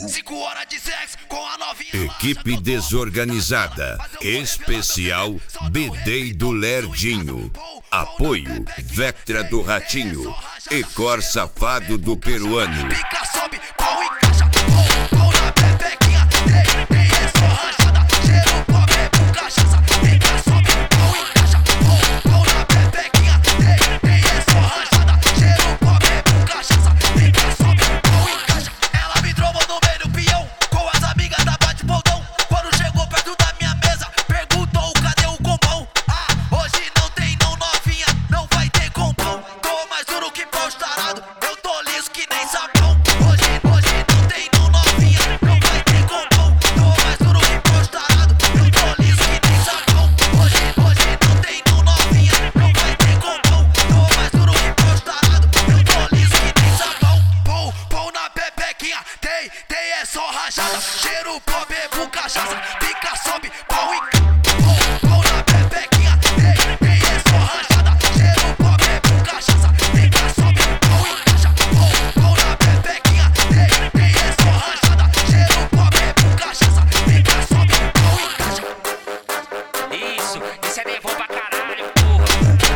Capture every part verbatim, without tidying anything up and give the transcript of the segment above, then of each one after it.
Cinco horas de sexo com a novinha. Equipe desorganizada. Especial B-Day do Lerdinho. Apoio Vectra do Ratinho e Cor Safado do Peruano. Pica, sobe, pau encaixa. Pau na pepequinha. Tem, tem, é só rachada. Cheiro, pó, bebo, cachaça. Pica, sobe, pau encaixa. Pau na pepequinha. Tem, tem, é só rachada. Cheiro, pó, bebo, cachaça. Pica, sobe, pau encaixa. Ela me trombou no meio do peão com as amigas da bate-poldão. Quando chegou perto da minha mesa, perguntou cadê o compão. Ah, hoje não tem não, novinha, não vai ter compão. Tô mais duro que pau estarado, eu tô liso que nem sabão. Hoje, hoje não tem não, novinha, não vai ter compão. Tô mais duro que pau estarado, eu tô liso que nem sabão. Hoje, hoje não tem não, novinha, não vai ter compão. Tô mais duro que pau estarado, eu tô liso que nem sabão. Pão, pão na pepequinha, tem, tem é só rajada. Cheiro, pó, bebo, cachaça, pica, sobe, pau e pão, pão na pepequinha, tem, tem é só rajada. Cheiro, pó, bebo, cachaça, pica, sobe, pau e caixa. Pão, pão na pepequinha, tem, tem é só rajada. Cheiro, pó, bebo, cachaça, pica, sobe, pau e caixa. Isso, isso é nervoso pra caralho, porra.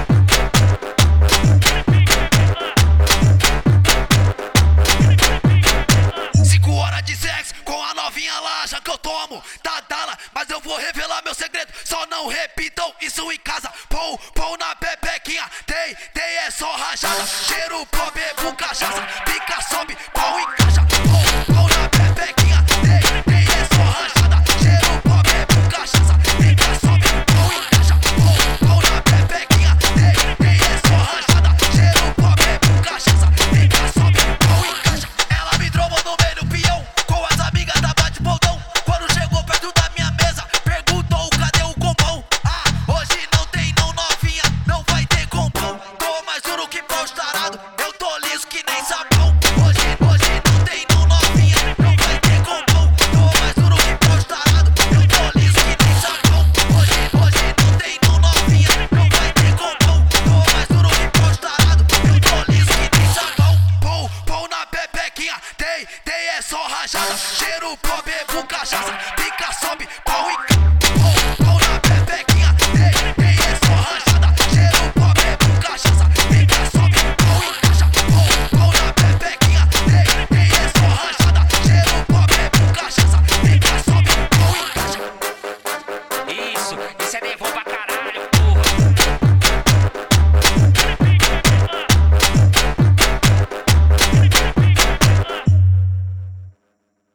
Cinco horas de sexo com a novinha lá, já que eu tomo da dala, mas eu vou revelar meu segredo, só não repitam isso em casa. Pão, pão na pepequinha, tem, tem é só rajada. Cheiro, pó, bebo, cachaça, pica, sobe, pau e caixa. Pão, pão na pepequinha, tem, tem é só rajada. Cheiro, pó, bebo, cachaça, pica, sobe, pau e caixa. Pão, pão na pepequinha, tem, tem é só rajada. Cheiro, pó, bebo, cachaça, pica, sobe, pau e caixa. Ela me trombou no meio do peão com as amigas da bate-poldão. Quando chegou perto da minha mesa, perguntou cadê o compão. Ah, hoje não tem não, novinha, não vai ter compão. Tô mais duro que pau estarado, eu tô liso que nem sabão. Hoje, hoje não tem não, novinha, não vai ter compão. Tô mais duro que pau estarado, eu tô liso que nem sabão. Hoje, hoje não tem não, novinha, não vai ter compão. Tô mais duro que pau estarado, eu tô liso que nem sabão. Pão, pão na pepequinha, tem, tem é só rajada. Cheiro, pó, bebo, cachaça.